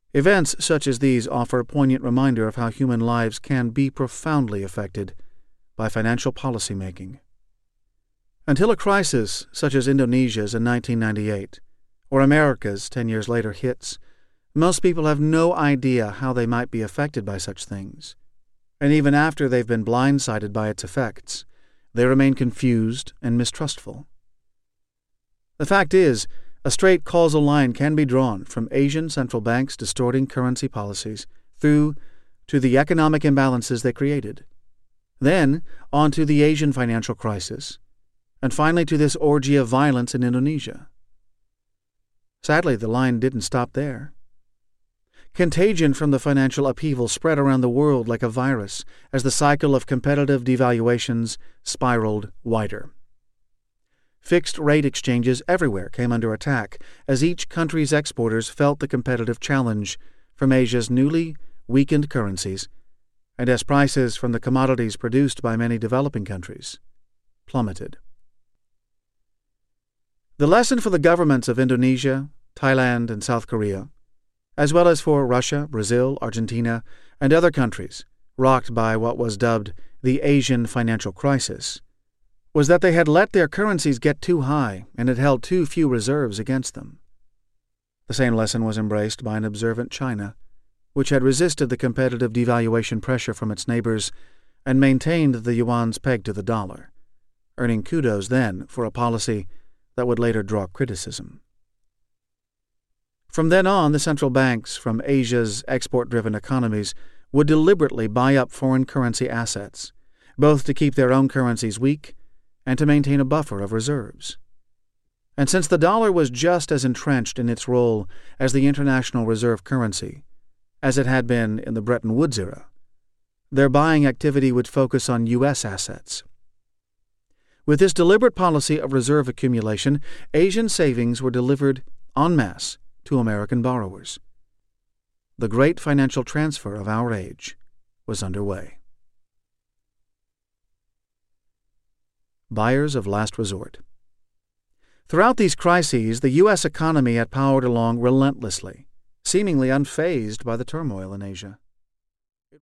Events such as these offer a poignant reminder of how human lives can be profoundly affected by financial policy making. Until a crisis such as Indonesia's in 1998, or America's 10 years later hits, most people have no idea how they might be affected by such things. And even after they've been blindsided by its effects, they remain confused and mistrustful. The fact is, a straight causal line can be drawn from Asian central banks distorting currency policies through to the economic imbalances they created, then on to the Asian financial crisis, and finally to this orgy of violence in Indonesia. Sadly, the line didn't stop there. Contagion from the financial upheaval spread around the world like a virus as the cycle of competitive devaluations spiraled wider. Fixed-rate exchanges everywhere came under attack as each country's exporters felt the competitive challenge from Asia's newly weakened currencies, and as prices from the commodities produced by many developing countries plummeted. The lesson for the governments of Indonesia, Thailand, and South Korea, as well as for Russia, Brazil, Argentina, and other countries rocked by what was dubbed the Asian financial crisis, was that they had let their currencies get too high and had held too few reserves against them. The same lesson was embraced by an observant China, which had resisted the competitive devaluation pressure from its neighbors and maintained the yuan's peg to the dollar, earning kudos then for a policy that would later draw criticism. From then on, the central banks from Asia's export-driven economies would deliberately buy up foreign currency assets, both to keep their own currencies weak and to maintain a buffer of reserves. And since the dollar was just as entrenched in its role as the international reserve currency as it had been in the Bretton Woods era, their buying activity would focus on U.S. assets. With this deliberate policy of reserve accumulation, Asian savings were delivered en masse to American borrowers. The great financial transfer of our age was underway. Buyers of last resort. Throughout these crises, the U.S. economy had powered along relentlessly, seemingly unfazed by the turmoil in Asia.